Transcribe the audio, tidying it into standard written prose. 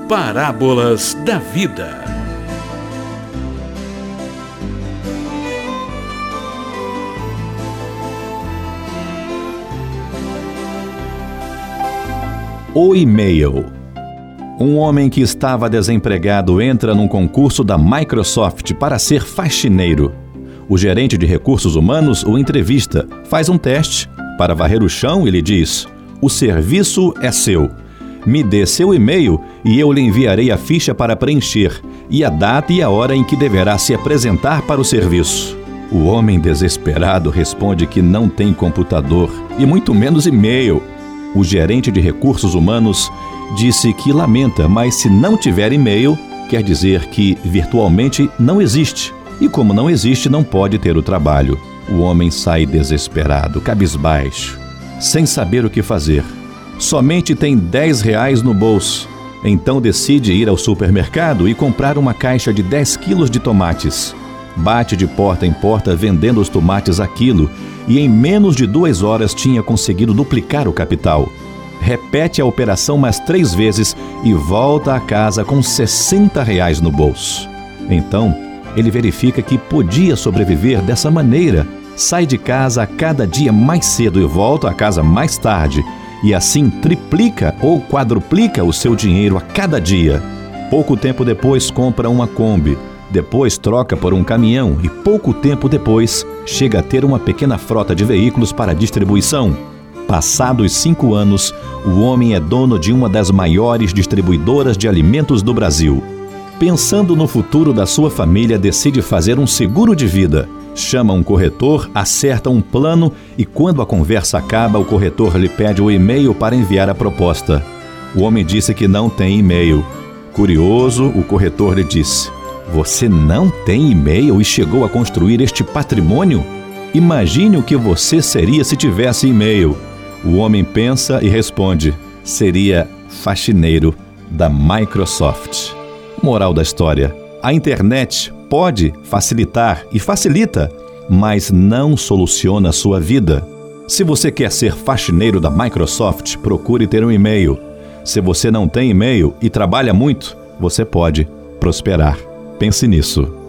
Parábolas da Vida. O e-mail. Um homem que estava desempregado entra num concurso da Microsoft para ser faxineiro. O gerente de recursos humanos o entrevista, faz um teste para varrer o chão e lhe diz: "O serviço é seu. Me dê seu e-mail e eu lhe enviarei a ficha para preencher e a data e a hora em que deverá se apresentar para o serviço." O homem desesperado responde que não tem computador e muito menos e-mail. O gerente de recursos humanos disse que lamenta, mas se não tiver e-mail, quer dizer que virtualmente não existe. E como não existe, não pode ter o trabalho. O homem sai desesperado, cabisbaixo, sem saber o que fazer. Somente tem R$10 no bolso. Então decide ir ao supermercado e comprar uma caixa de 10 quilos de tomates. Bate de porta em porta vendendo os tomates a quilo e em menos de 2 horas tinha conseguido duplicar o capital. Repete a operação mais 3 vezes e volta a casa com R$60 no bolso. Então, ele verifica que podia sobreviver dessa maneira. Sai de casa a cada dia mais cedo e volta a casa mais tarde. E assim triplica ou quadruplica o seu dinheiro a cada dia. Pouco tempo depois compra uma Kombi. Depois troca por um caminhão e pouco tempo depois chega a ter uma pequena frota de veículos para distribuição. Passados 5 anos, o homem é dono de uma das maiores distribuidoras de alimentos do Brasil. Pensando no futuro da sua família, decide fazer um seguro de vida. Chama um corretor, acerta um plano e quando a conversa acaba, o corretor lhe pede o e-mail para enviar a proposta. O homem disse que não tem e-mail. Curioso, o corretor lhe disse: "Você não tem e-mail e chegou a construir este patrimônio? Imagine o que você seria se tivesse e-mail." O homem pensa e responde: "Seria faxineiro da Microsoft." Moral da história: a internet pode facilitar e facilita, mas não soluciona a sua vida. Se você quer ser faxineiro da Microsoft, procure ter um e-mail. Se você não tem e-mail e trabalha muito, você pode prosperar. Pense nisso.